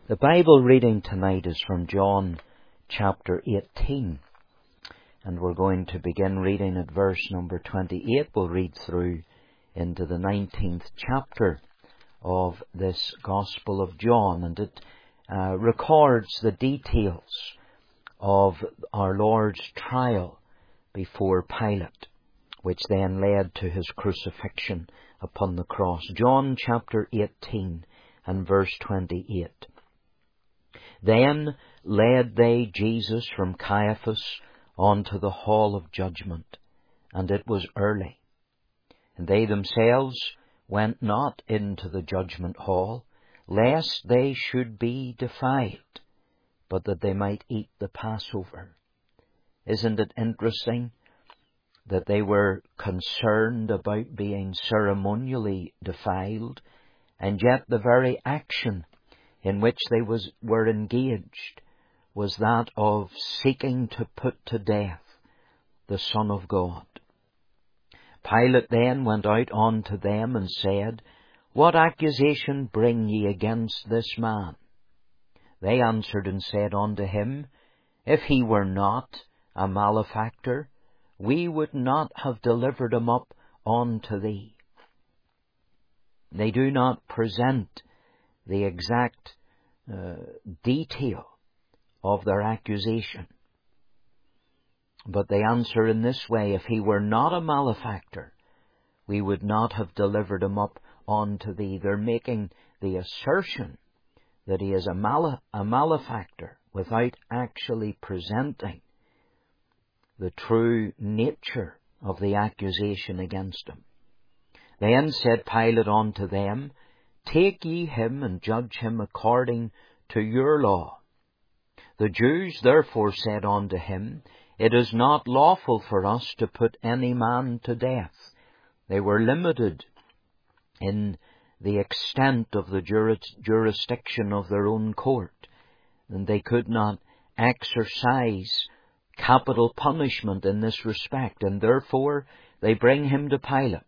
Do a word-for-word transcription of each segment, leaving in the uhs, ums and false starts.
The Bible reading tonight is from John chapter eighteen, and we're going to begin reading at verse number twenty-eight. We'll read through into the nineteenth chapter of this Gospel of John, and it uh, records the details of our Lord's trial before Pilate, which then led to his crucifixion upon the cross. John chapter eighteen and verse twenty-eight. Then led they Jesus from Caiaphas unto the hall of judgment, and it was early. And they themselves went not into the judgment hall, lest they should be defiled, but that they might eat the Passover. Isn't it interesting that they were concerned about being ceremonially defiled, and yet the very action in which they was, were engaged was that of seeking to put to death the Son of God. Pilate then went out unto them and said, What accusation bring ye against this man? They answered and said unto him, If he were not a malefactor, we would not have delivered him up unto thee. They do not present the exact uh, detail of their accusation, but they answer in this way, If he were not a malefactor, we would not have delivered him up unto thee. They're making the assertion that he is a, male, a malefactor without actually presenting the true nature of the accusation against him. Then said Pilate unto them, Take ye him and judge him according to your law. The Jews therefore said unto him, It is not lawful for us to put any man to death. They were limited in the extent of the juris- jurisdiction of their own court, and they could not exercise capital punishment in this respect, and therefore they bring him to Pilate.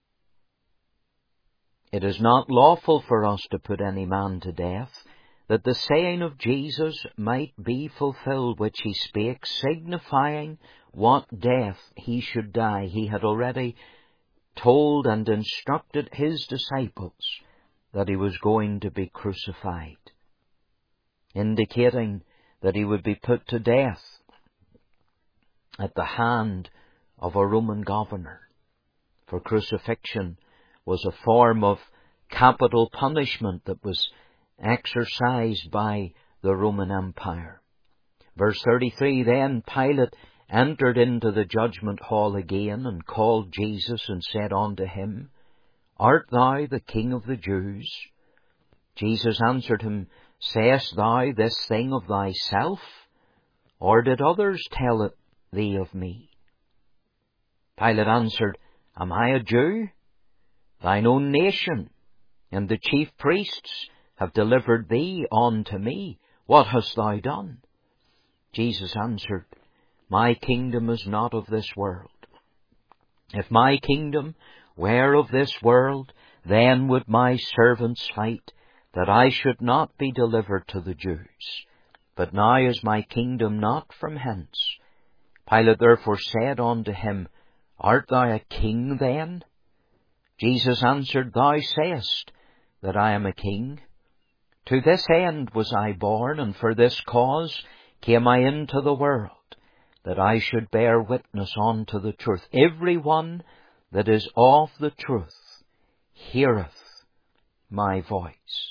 It is not lawful for us to put any man to death, that the saying of Jesus might be fulfilled, which he spake, signifying what death he should die. He had already told and instructed his disciples that he was going to be crucified, indicating that he would be put to death at the hand of a Roman governor. For crucifixion was a form of capital punishment that was exercised by the Roman Empire. Verse thirty-three, Then Pilate entered into the judgment hall again, and called Jesus, and said unto him, Art thou the King of the Jews? Jesus answered him, Sayest thou this thing of thyself, or did others tell it thee of me? Pilate answered, Am I a Jew? Thine own nation and the chief priests have delivered thee unto me. What hast thou done? Jesus answered, My kingdom is not of this world. If my kingdom were of this world, then would my servants fight, that I should not be delivered to the Jews. But now is my kingdom not from hence. Pilate therefore said unto him, Art thou a king then? Jesus answered, Thou sayest that I am a king. To this end was I born, and for this cause came I into the world, that I should bear witness unto the truth. Every one that is of the truth heareth my voice.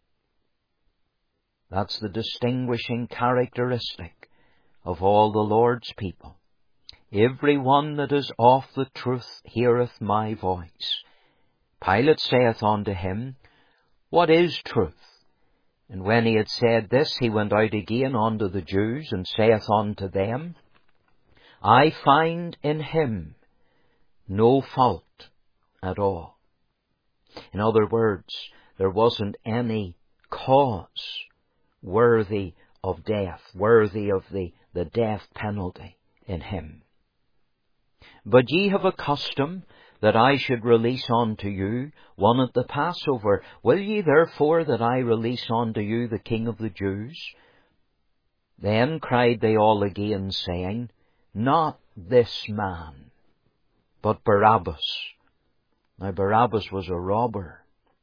That's the distinguishing characteristic of all the Lord's people. Every one that is of the truth heareth my voice. Pilate saith unto him, What is truth? And when he had said this, he went out again unto the Jews, and saith unto them, I find in him no fault at all. In other words, there wasn't any cause worthy of death, worthy of the, the death penalty in him. But ye have a custom that I should release unto you one at the Passover? Will ye therefore that I release unto you the King of the Jews? Then cried they all again, saying, Not this man, but Barabbas. Now Barabbas was a robber.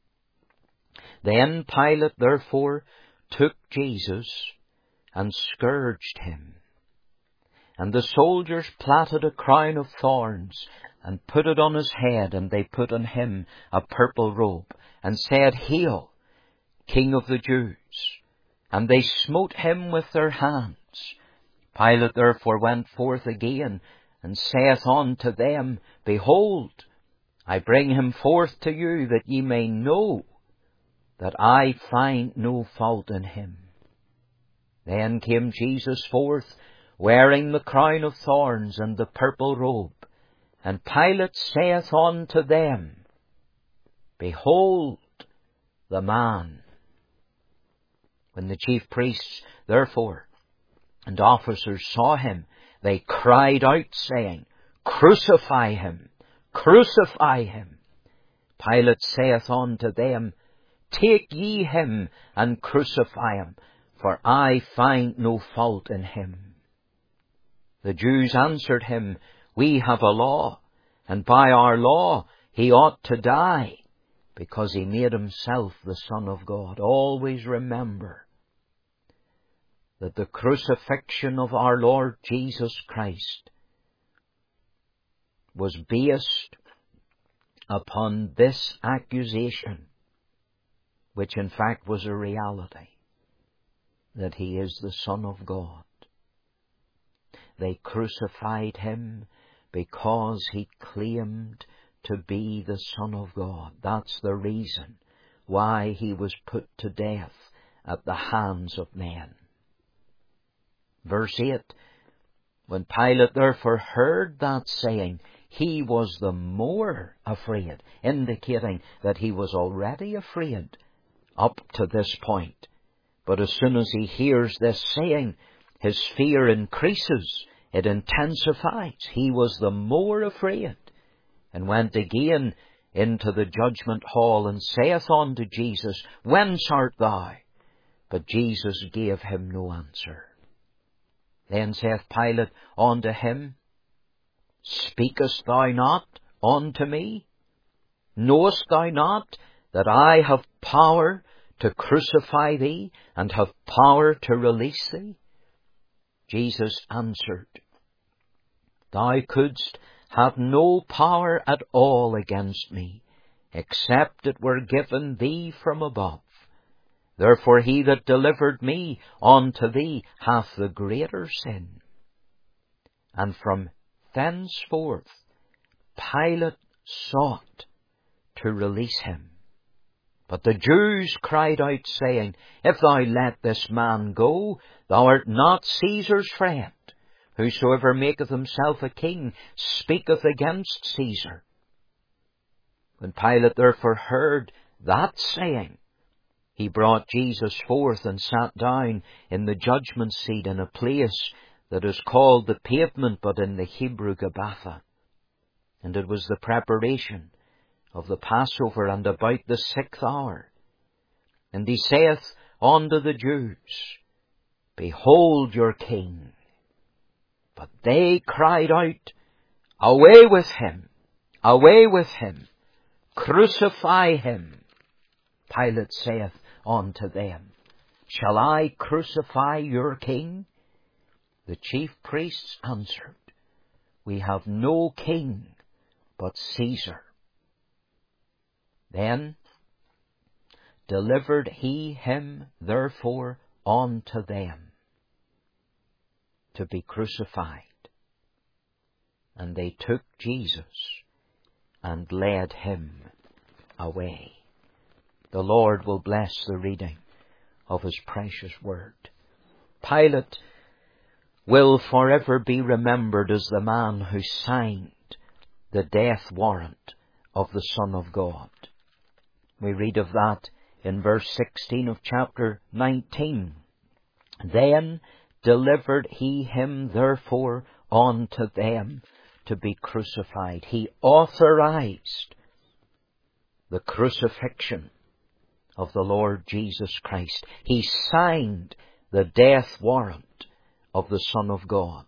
Then Pilate therefore took Jesus and scourged him. And the soldiers plaited a crown of thorns and put it on his head, and they put on him a purple robe, and said, Hail, King of the Jews! And they smote him with their hands. Pilate therefore went forth again, and saith unto them, Behold, I bring him forth to you, that ye may know that I find no fault in him. Then came Jesus forth, wearing the crown of thorns and the purple robe. And Pilate saith unto them, Behold the man. When the chief priests, therefore, and officers saw him, they cried out, saying, Crucify him! Crucify him! Pilate saith unto them, Take ye him, and crucify him, for I find no fault in him. The Jews answered him, We have a law, and by our law he ought to die, because he made himself the Son of God. Always remember that the crucifixion of our Lord Jesus Christ was based upon this accusation, which in fact was a reality, that he is the Son of God. They crucified him because he claimed to be the Son of God. That's the reason why he was put to death at the hands of men. Verse eight, When Pilate therefore heard that saying, he was the more afraid, indicating that he was already afraid up to this point. But as soon as he hears this saying, his fear increases, it intensifies. He was the more afraid, and went again into the judgment hall, and saith unto Jesus, Whence art thou? But Jesus gave him no answer. Then saith Pilate unto him, Speakest thou not unto me? Knowest thou not that I have power to crucify thee, and have power to release thee? Jesus answered, Thou couldst have no power at all against me, except it were given thee from above. Therefore he that delivered me unto thee hath the greater sin. And from thenceforth Pilate sought to release him. But the Jews cried out, saying, If thou let this man go, thou art not Caesar's friend. Whosoever maketh himself a king speaketh against Caesar. When Pilate therefore heard that saying, he brought Jesus forth, and sat down in the judgment seat in a place that is called the Pavement, but in the Hebrew Gabbatha. And it was the preparation of the Passover, and about the sixth hour. And he saith unto the Jews, Behold your king. But they cried out, Away with him! Away with him! Crucify him! Pilate saith unto them, Shall I crucify your king? The chief priests answered, We have no king but Caesar. Then delivered he him therefore unto them to be crucified. And they took Jesus and led him away. The Lord will bless the reading of his precious word. Pilate will forever be remembered as the man who signed the death warrant of the Son of God. We read of that in verse sixteen of chapter nineteen. Then delivered he him therefore unto them to be crucified. He authorized the crucifixion of the Lord Jesus Christ. He signed the death warrant of the Son of God.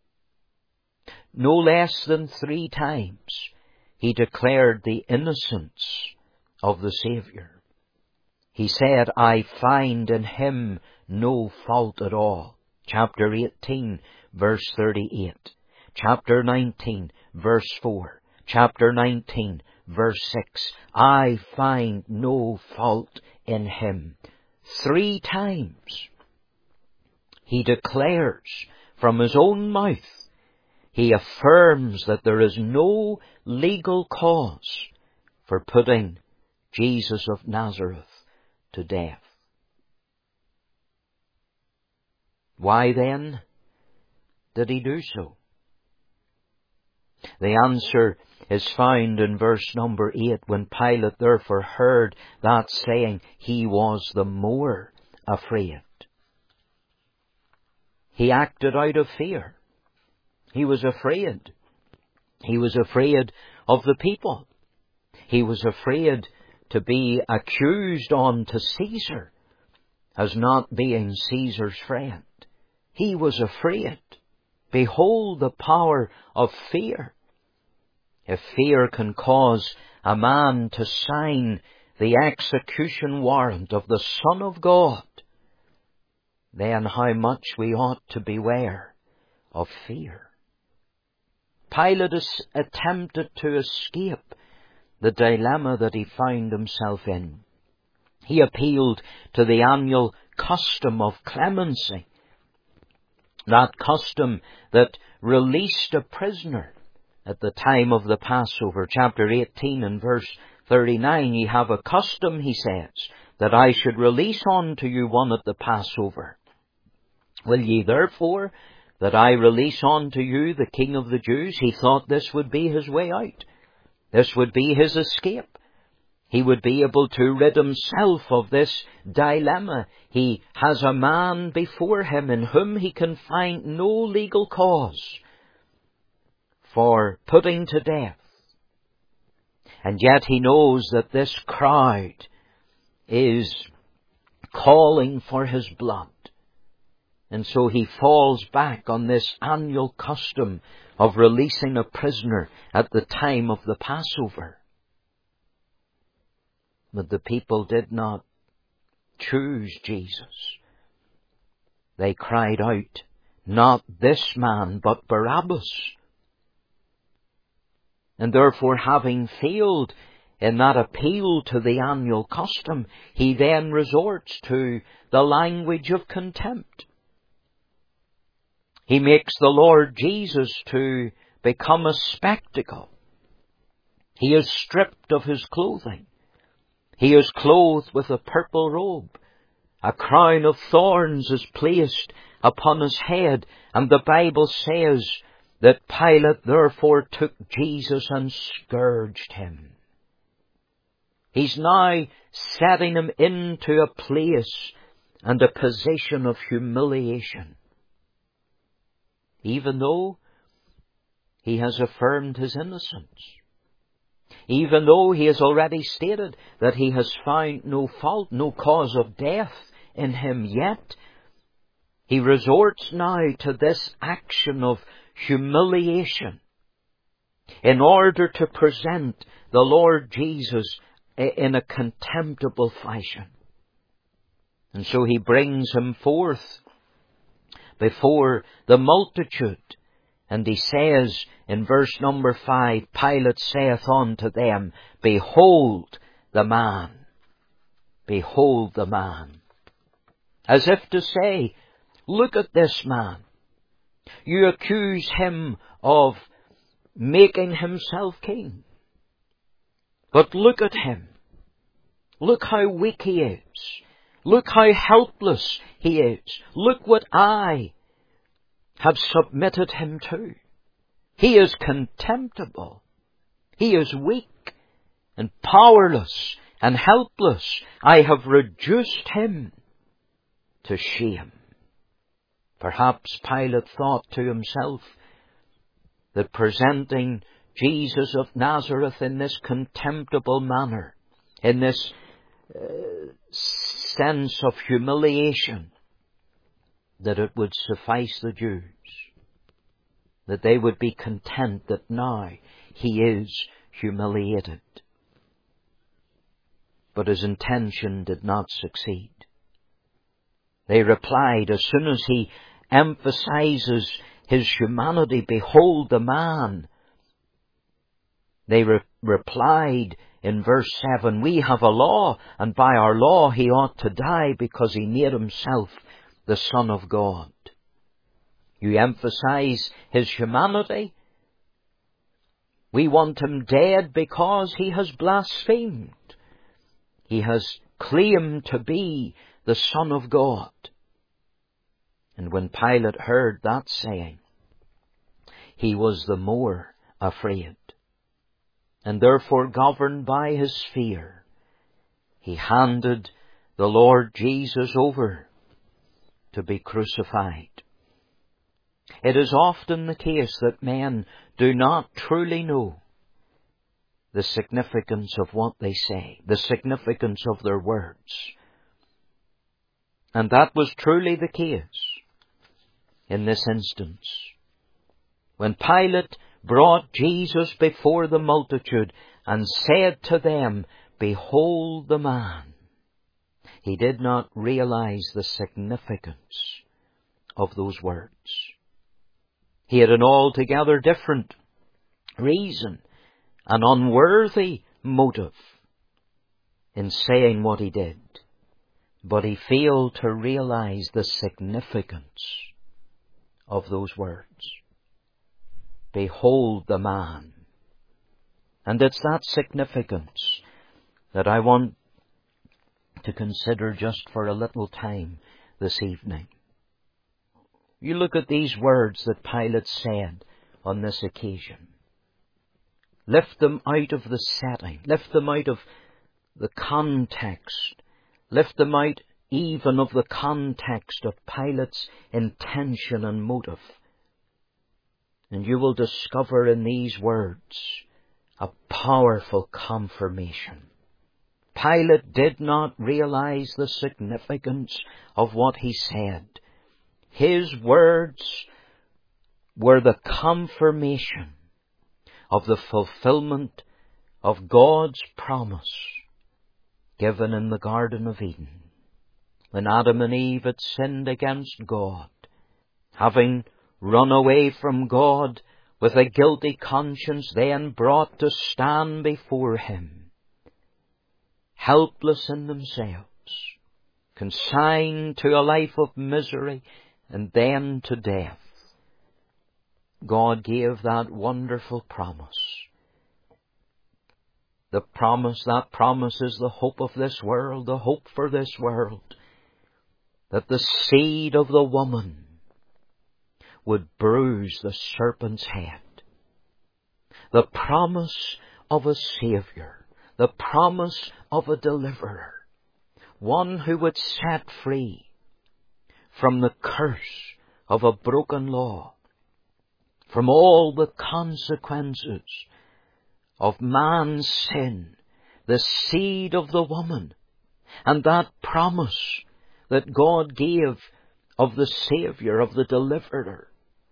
No less than three times he declared the innocence of the Saviour. He said, I find in him no fault at all. Chapter eighteen, verse thirty-eight. Chapter nineteen, verse four. Chapter nineteen, verse six. I find no fault in him. Three times he declares from his own mouth, he affirms that there is no legal cause for putting Jesus of Nazareth to death. Why then did he do so? The answer is found in verse number eight. When Pilate therefore heard that saying, he was the more afraid. He acted out of fear. He was afraid. He was afraid of the people. He was afraid to be accused unto Caesar as not being Caesar's friend. He was afraid. Behold the power of fear. If fear can cause a man to sign the execution warrant of the Son of God, then how much we ought to beware of fear. Pilate attempted to escape the dilemma that he found himself in. He appealed to the annual custom of clemency, that custom that released a prisoner at the time of the Passover. Chapter eighteen and verse thirty-nine, ye have a custom, he says, that I should release unto you one at the Passover. Will ye therefore that I release unto you the King of the Jews? He thought this would be his way out. This would be his escape. He would be able to rid himself of this dilemma. He has a man before him in whom he can find no legal cause for putting to death. And yet he knows that this crowd is calling for his blood. And so he falls back on this annual custom of releasing a prisoner at the time of the Passover. But the people did not choose Jesus. They cried out, not this man, but Barabbas. And therefore, having failed in that appeal to the annual custom, he then resorts to the language of contempt. He makes the Lord Jesus to become a spectacle. He is stripped of his clothing. He is clothed with a purple robe. A crown of thorns is placed upon his head. And the Bible says that Pilate therefore took Jesus and scourged him. He's now setting him into a place and a position of humiliation, even though he has affirmed his innocence. Even though he has already stated that he has found no fault, no cause of death in him, yet he resorts now to this action of humiliation in order to present the Lord Jesus in a contemptible fashion. And so he brings him forth before the multitude. And he says in verse number five, Pilate saith unto them, behold the man. Behold the man. As if to say, look at this man. You accuse him of making himself king. But look at him. Look how weak he is. Look how helpless he is. Look what I have submitted him to. He is contemptible. He is weak and powerless and helpless. I have reduced him to shame. Perhaps Pilate thought to himself, that presenting Jesus of Nazareth in this contemptible manner, in this uh, sense of humiliation, that it would suffice the Jews, that they would be content that now he is humiliated. But his intention did not succeed. They replied, as soon as he emphasizes his humanity, behold the man. They re- replied in verse seven, we have a law, and by our law he ought to die because he made himself the Son of God. You emphasize his humanity. We want him dead because he has blasphemed. He has claimed to be the Son of God. And when Pilate heard that saying, he was the more afraid. And therefore, governed by his fear, he handed the Lord Jesus over to be crucified. It is often the case that men do not truly know the significance of what they say, the significance of their words. And that was truly the case in this instance. When Pilate brought Jesus before the multitude and said to them, behold the man, he did not realize the significance of those words. He had an altogether different reason, an unworthy motive in saying what he did. But he failed to realize the significance of those words. Behold the man. And it's that significance that I want to consider just for a little time this evening. You look at these words that Pilate said on this occasion. Lift them out of the setting. Lift them out of the context. Lift them out even of the context of Pilate's intention and motive. And you will discover in these words a powerful confirmation. Pilate did not realize the significance of what he said. His words were the confirmation of the fulfillment of God's promise given in the Garden of Eden. When Adam and Eve had sinned against God, having run away from God with a guilty conscience, then brought to stand before Him, helpless in themselves, consigned to a life of misery and then to death, God gave that wonderful promise. The promise, that promise is the hope of this world, the hope for this world, that the seed of the woman would bruise the serpent's head. The promise of a Saviour, the promise of a deliverer, one who would set free from the curse of a broken law, from all the consequences of man's sin, the seed of the woman, and that promise that God gave of the Saviour, of the deliverer,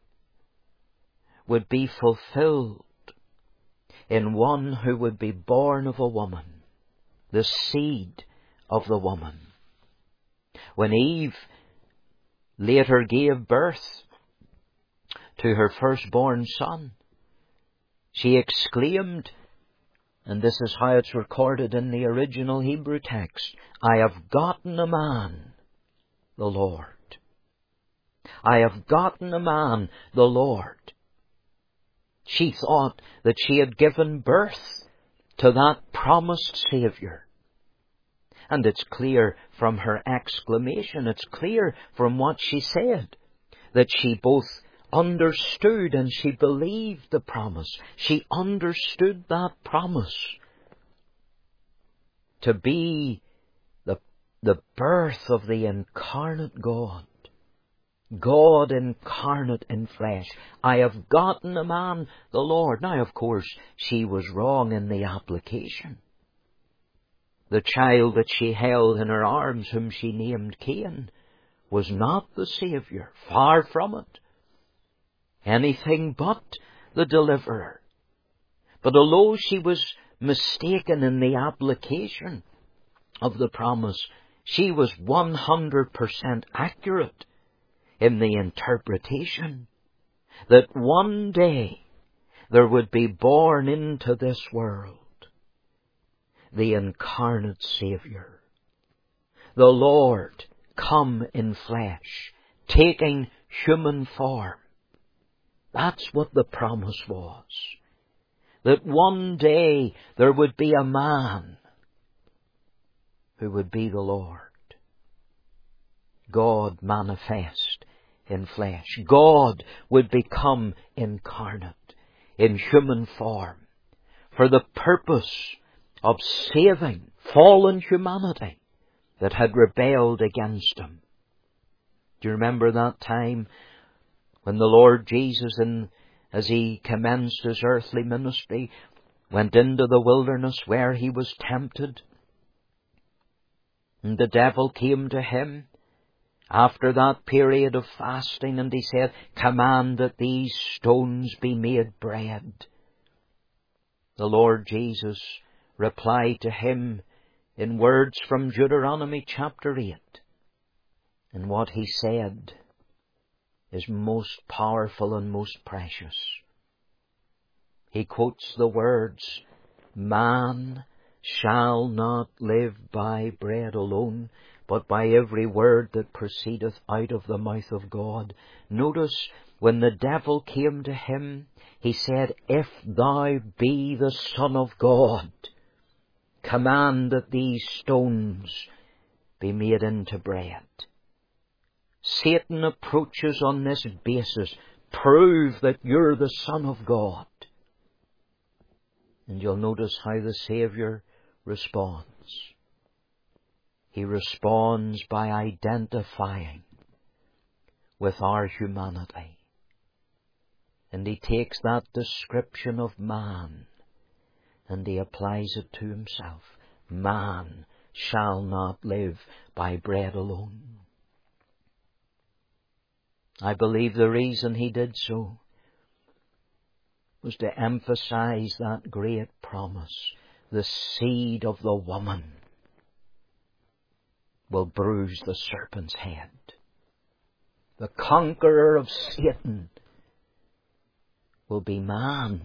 would be fulfilled in one who would be born of a woman, the seed of the woman. When Eve later gave birth to her firstborn son, she exclaimed, and this is how it's recorded in the original Hebrew text, I have gotten a man, the Lord. I have gotten a man, the Lord. She thought that she had given birth to that promised Saviour. And it's clear from her exclamation, it's clear from what she said, that she both understood and she believed the promise. She understood that promise to be the, the birth of the incarnate God, God incarnate in flesh. I have gotten a man, the Lord. Now, of course, she was wrong in the application. The child that she held in her arms, whom she named Cain, was not the Saviour. Far from it. Anything but the deliverer. But although she was mistaken in the application of the promise, she was one hundred percent accurate in the interpretation that one day there would be born into this world the incarnate Saviour, the Lord come in flesh, taking human form. That's what the promise was. That one day there would be a man who would be the Lord. God manifest in flesh. God would become incarnate in human form for the purpose of saving fallen humanity that had rebelled against Him. Do you remember that time when the Lord Jesus, in, as He commenced His earthly ministry, went into the wilderness where He was tempted? And the devil came to Him after that period of fasting, and he said, "Command that these stones be made bread." The Lord Jesus replied to him in words from Deuteronomy chapter eight. And what He said is most powerful and most precious. He quotes the words, "Man shall not live by bread alone, but by every word that proceedeth out of the mouth of God." Notice, when the devil came to him, he said, "If thou be the Son of God, command that these stones be made into bread." Satan approaches on this basis. Prove that you're the Son of God. And you'll notice how the Saviour responds. He responds by identifying with our humanity. And He takes that description of man and He applies it to Himself. Man shall not live by bread alone. I believe the reason He did so was to emphasize that great promise. The seed of the woman will bruise the serpent's head. The conqueror of Satan will be man.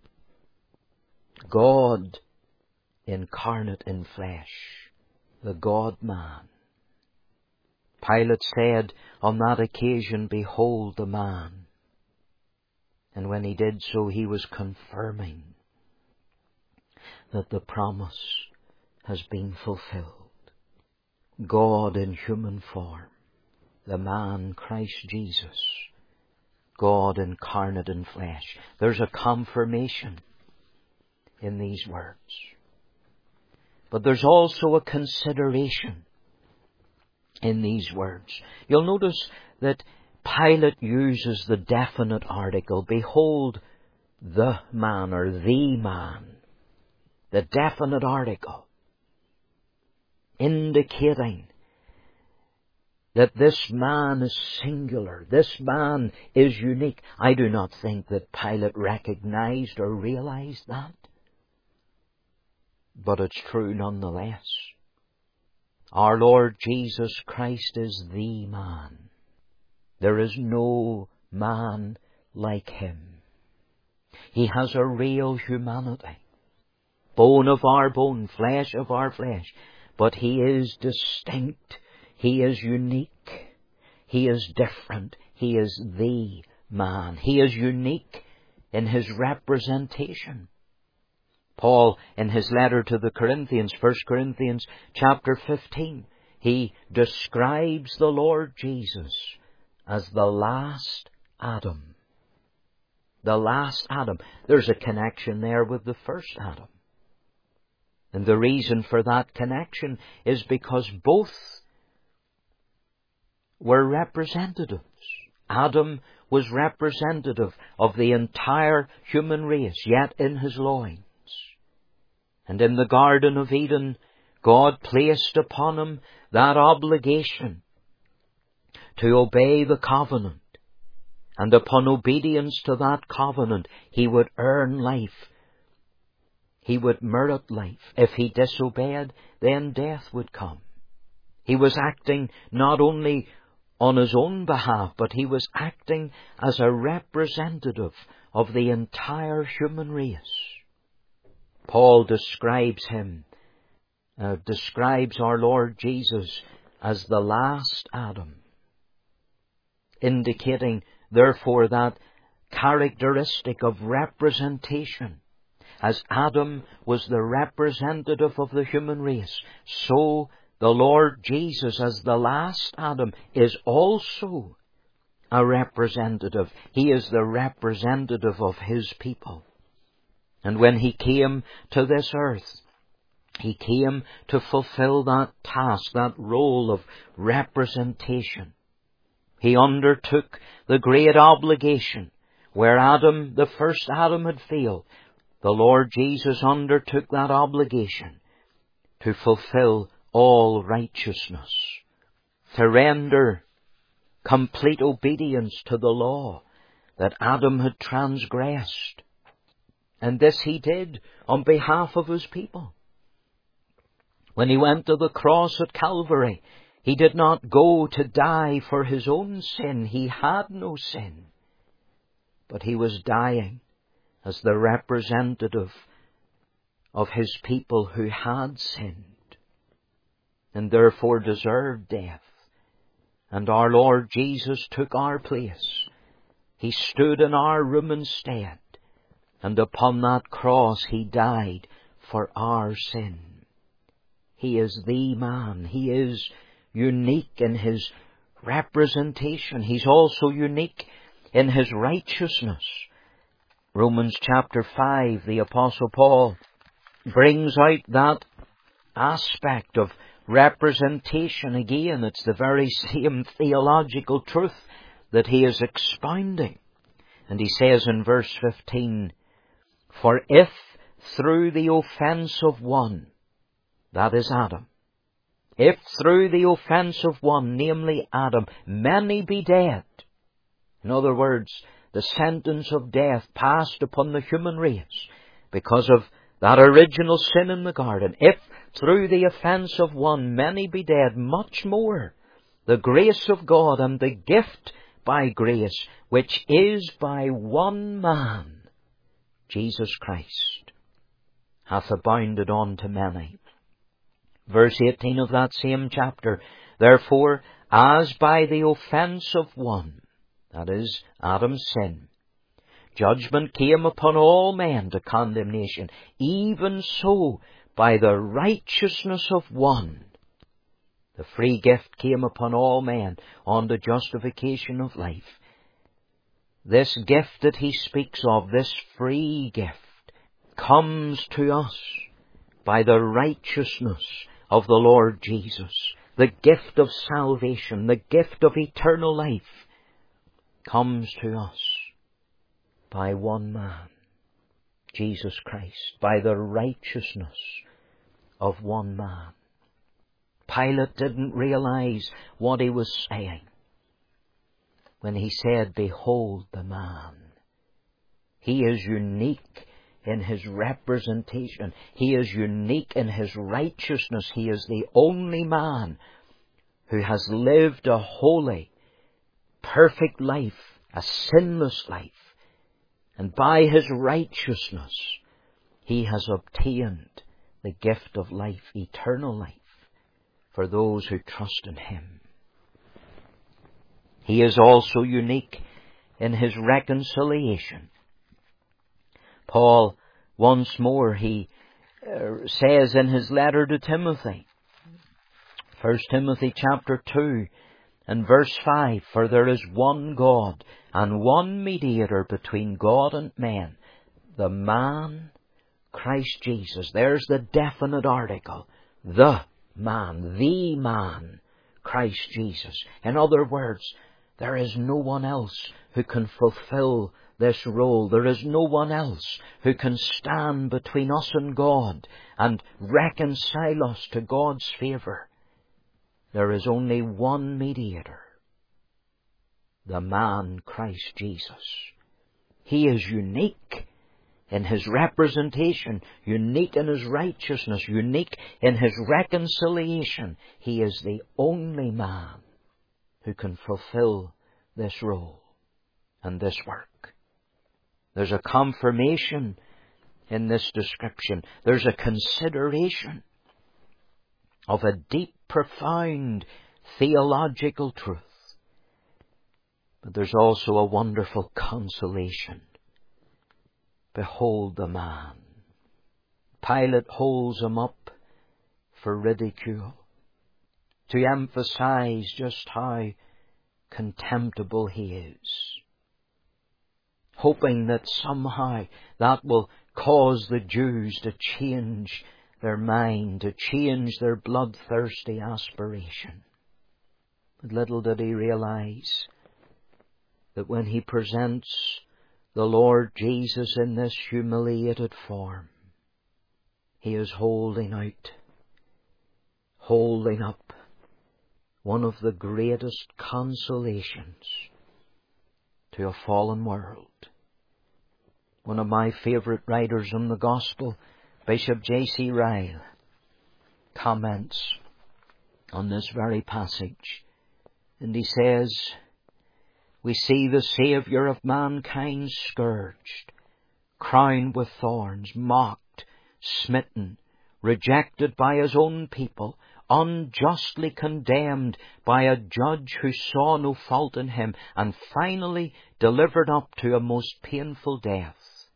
God incarnate in flesh. The God-man. Pilate said on that occasion, "Behold the man." And when he did so, he was confirming that the promise has been fulfilled. God in human form, the man Christ Jesus, God incarnate in flesh. There's a confirmation in these words. But there's also a consideration in these words. You'll notice that Pilate uses the definite article, "Behold the man," or "the man." The definite article, indicating that this man is singular. This man is unique. I do not think that Pilate recognized or realized that. But it's true nonetheless. Our Lord Jesus Christ is the man. There is no man like Him. He has a real humanity. Bone of our bone, flesh of our flesh. But He is distinct. He is unique. He is different. He is the man. He is unique in His representation. Paul, in his letter to the Corinthians, First Corinthians chapter fifteen, he describes the Lord Jesus as the last Adam. The last Adam. There's a connection there with the first Adam. And the reason for that connection is because both were representatives. Adam was representative of the entire human race, yet in his loins. And in the Garden of Eden, God placed upon him that obligation to obey the covenant. And upon obedience to that covenant, he would earn life. He would merit life. If he disobeyed, then death would come. He was acting not only on his own behalf, but he was acting as a representative of the entire human race. Paul describes him, uh, describes our Lord Jesus as the last Adam, indicating, therefore, that characteristic of representation. As Adam was the representative of the human race, so the Lord Jesus, as the last Adam, is also a representative. He is the representative of His people. And when He came to this earth, He came to fulfill that task, that role of representation. He undertook the great obligation where Adam, the first Adam, had failed. The Lord Jesus undertook that obligation to fulfill all righteousness, to render complete obedience to the law that Adam had transgressed. And this He did on behalf of His people. When He went to the cross at Calvary, He did not go to die for His own sin. He had no sin. But He was dying as the representative of His people who had sinned and therefore deserved death. And our Lord Jesus took our place. He stood in our room instead. And upon that cross He died for our sin. He is the man. He is unique in His representation. He's also unique in His righteousness. Romans chapter five, the Apostle Paul brings out that aspect of representation again. It's the very same theological truth that he is expounding. And he says in verse fifteen, "For if through the offence of one," that is Adam, "if through the offence of one, namely Adam, many be dead," in other words, the sentence of death passed upon the human race because of that original sin in the garden. "If through the offence of one many be dead, much more the grace of God and the gift by grace, which is by one man, Jesus Christ, hath abounded unto many." Verse eighteen of that same chapter, "Therefore, as by the offence of one," that is, Adam's sin, "judgment came upon all men to condemnation, even so by the righteousness of one, the free gift came upon all men unto justification of life." This gift that he speaks of, this free gift, comes to us by the righteousness of the Lord Jesus. The gift of salvation, the gift of eternal life, comes to us by one man, Jesus Christ, by the righteousness of one man. Pilate didn't realize what he was saying when he said, "Behold the man." He is unique in His representation. He is unique in His righteousness. He is the only man who has lived a holy, perfect life, a sinless life. And by His righteousness, He has obtained the gift of life, eternal life, for those who trust in Him. He is also unique in His reconciliation. Paul, once more, he uh, says in his letter to Timothy, First Timothy chapter two and verse five, "For there is one God and one mediator between God and men, the man Christ Jesus." There's the definite article. The man, the man, Christ Jesus. In other words, there is no one else who can fulfill this role. There is no one else who can stand between us and God and reconcile us to God's favour. There is only one mediator, the man Christ Jesus. He is unique in His representation, unique in His righteousness, unique in His reconciliation. He is the only man who can fulfill this role and this work. There's a confirmation in this description. There's a consideration of a deep, profound theological truth. But there's also a wonderful consolation. Behold the man. Pilate holds him up for ridicule, to emphasize just how contemptible he is, hoping that somehow that will cause the Jews to change their mind, to change their bloodthirsty aspiration. But little did he realize that when he presents the Lord Jesus in this humiliated form, he is holding out, holding up one of the greatest consolations to a fallen world. One of my favourite writers on the Gospel, Bishop J C Ryle, comments on this very passage, and he says, we see the Saviour of mankind scourged, crowned with thorns, mocked, smitten, rejected by His own people, unjustly condemned by a judge who saw no fault in Him, and finally delivered up to a most painful death.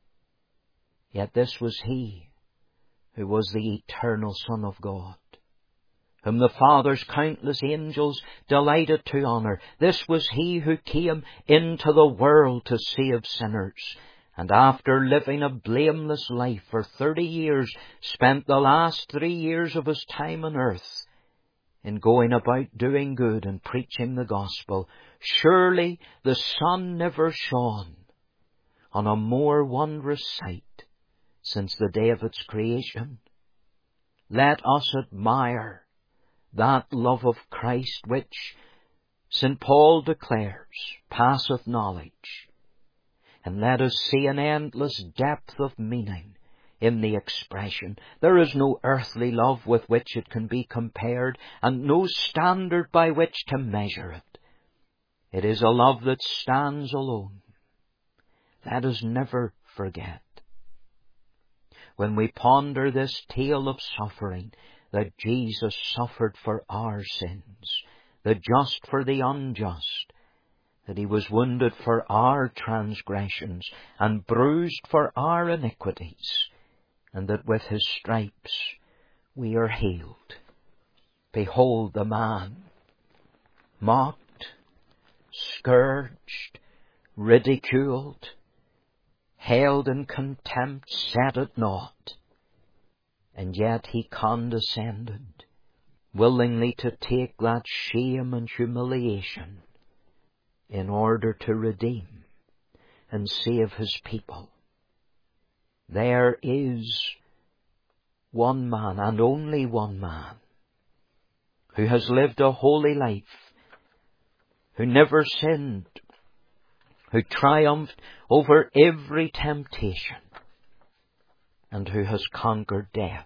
Yet this was He who was the eternal Son of God, whom the Father's countless angels delighted to honour. This was He who came into the world to save sinners, and after living a blameless life for thirty years, spent the last three years of His time on earth in going about doing good and preaching the gospel. Surely the sun never shone on a more wondrous sight since the day of its creation. Let us admire that love of Christ which, Saint Paul declares, passeth knowledge. And let us see an endless depth of meaning in the expression. There is no earthly love with which it can be compared, and no standard by which to measure it. It is a love that stands alone. Let us never forget, when we ponder this tale of suffering, that Jesus suffered for our sins, the just for the unjust, that He was wounded for our transgressions and bruised for our iniquities, and that with His stripes we are healed. Behold the man, mocked, scourged, ridiculed, held in contempt, set at naught. And yet He condescended, willingly to take that shame and humiliation in order to redeem and save His people. There is one man, and only one man, who has lived a holy life, who never sinned, who triumphed over every temptation, and who has conquered death.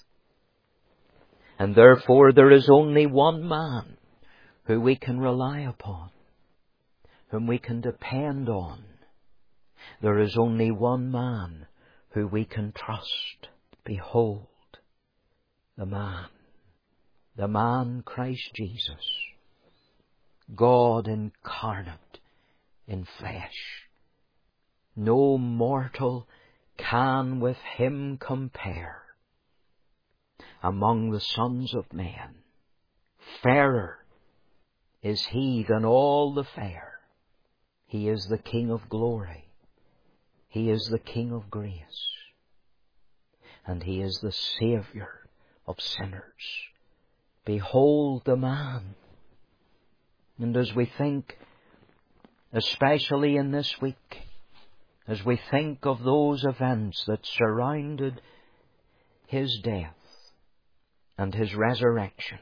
And therefore there is only one man who we can rely upon, whom we can depend on. There is only one man who we can trust. Behold the man, the man Christ Jesus, God incarnate in flesh. No mortal can with Him compare among the sons of men. Fairer is He than all the fair. He is the King of glory. He is the King of grace. And He is the Saviour of sinners. Behold the man. And as we think, especially in this week, as we think of those events that surrounded His death and His resurrection,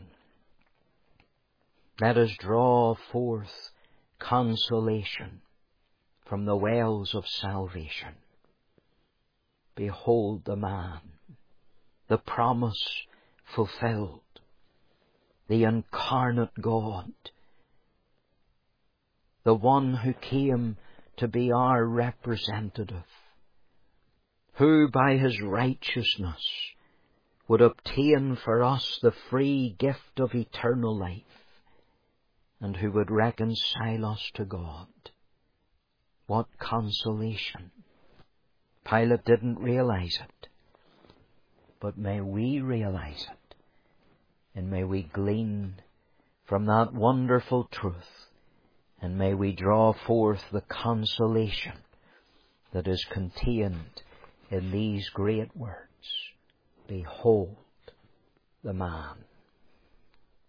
let us draw forth consolation from the wells of salvation. Behold the man, the promise fulfilled, the incarnate God, the one who came to be our representative, who by His righteousness would obtain for us the free gift of eternal life, and who would reconcile us to God. What consolation! Pilate didn't realize it, but may we realize it, and may we glean from that wonderful truth, and may we draw forth the consolation that is contained in these great words. Behold the man.